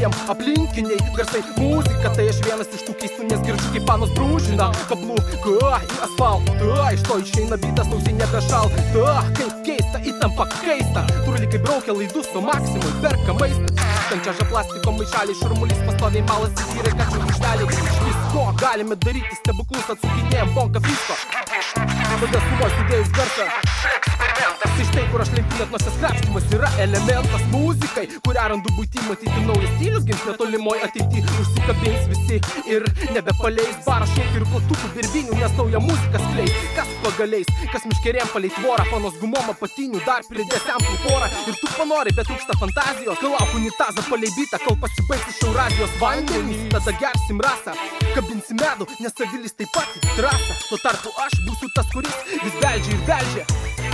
visiems aplinkiniai garsai. Muzika tai aš vienas iš tų keistų, nes girdžiu kaip panos brūžina kabliuką į asfaltą. Iš to išeina bitas, ausiai nebešalta. Kaip keista, įtampa kaista. Turlikai braukia laidus nuo maksimui, perka maistą. Kančiaža plastiko maišeliai, šurmulys pastoviai malas įvyrai, kačių višteliai. Iš visko galime daryti stebuklus, atsukinėjom bonką visko. Tada sumos įdėjus garsą. Tai štai, kur aš lenkiu, net nusiskapštimas yra elementas muzikai, kurią randu būti, matyti naujas stilius, gins netolimoj ateity, užsikabins visi ir nebepaleis barą šokių ir platukų birbinių, nes nauja muzika skleis. Kas pagaliais, kas miškerėm palei tvorą, panos gumom apatinių, dar pridės amplų porą. Ir tu panori, bet trūksta fantazijos, nulauk unitazą palei bitą, kol pasibaigs iš Eurazijos vandenys. Tada gersim rasą, kabinsim medų, nes savilis taip pat į trasą. Tuo tarpu aš būsiu tas, kuris vis beldžia ir beldžia.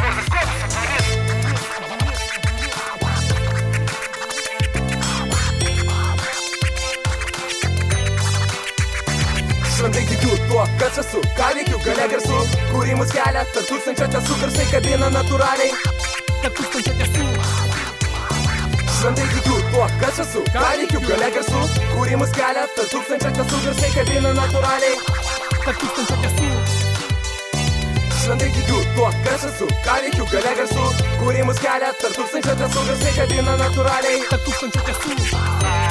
Šventai tikiu tuo, kas esu, ką veikiu, gale garsų, kurį mus kelia, tarp tūkstančio tiesų garsai kabina natūraliai. Tarp tūkstančio tiesų. Šventai tikiu tuo, kas esu, ką veikiu, gale garsų, kurį mus kelia, tarp tūkstančio tiesų garsai kabina natūraliai. Tarp tūkstančio tiesų. Šventai tikiu tuo, kas esu, ką veikiu, gale garsų, kurį mus kelia, tarp tūkstančio tiesų garsai kabina natūraliai. Tarp tūkstančio tiesų.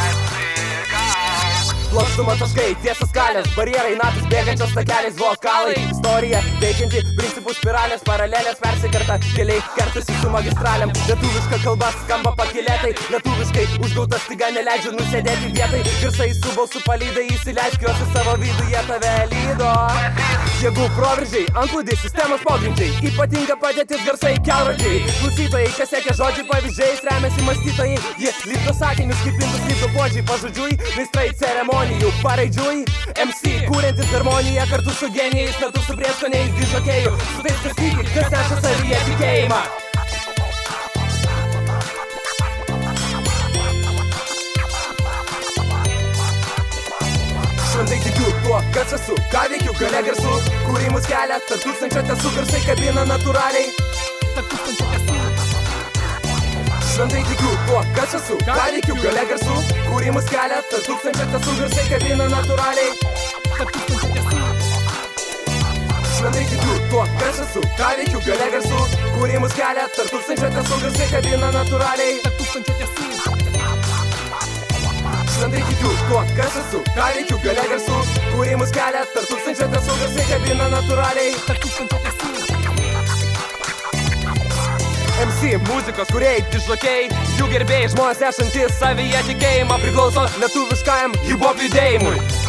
Plokštuma taškai, tiesas kalės, barjerai, natus bėgančios takeliais, vokalai. Istorija veikianti, principų spiralės, paralelės persikerta, keliai kertasi su magistraliam. Lietuviška kalba skamba pakilėtai, lietuviškai užgautas staiga neleidžia nusėdėti vietai. Garsai su balsu palydai, įsileisk juos į savo vidų, jie tave lydo. Jėgų proveržiai, antplūdai, sistemos pogrindžiai, ypatinga padėtis garsai kelrodžiai. Klausytojai, kas siekia žodžiai pavyzdžiais, remiasi mąstytojai, jie lipdo sakinius kaip indus, lipdo puodžiai pažodžiui, meistrai ceremonijų paraidžiui. MC, kūrentis harmoniją kartu su genijais, kartu su prieskoniais, dižokėjų, su tais kas tiki, kas neša savyje tikėjimą. Šventai tikiu tuo, kas esu, ką veikiu, gale garsų, kurį mus kelia, tarp tūkstančio tiesų garsai kabina natūraliai. Tarp tūkstančio tiesų. Šventai tikiu tuo, kas esu, ką veikiu, gale garsų, kurį mus kelia, tarp tūkstančio tiesų garsai kabina natūraliai. Tarp tūkstančio tiesų. Šventai tikiu tuo, kas esu, ką veikiu, gale garsų, kurį mus kelia, tarp tūkstančio tiesų garsai kabina natūraliai. Tarp tūkstančio tiesų. Šventai tikiu tuo, kas esu, ką veikiu, gale garsų, kurį mus kelia, tarp tūkstančio tiesų garsai kabina natūraliai. Tarp tūkstančio tiesų. MC, muzikos kūrėjai, dižokėjai, jų gerbėjai, žmonės ešantis savyje tikėjimą priklauso lietuviškajam hip-hop judėjimui.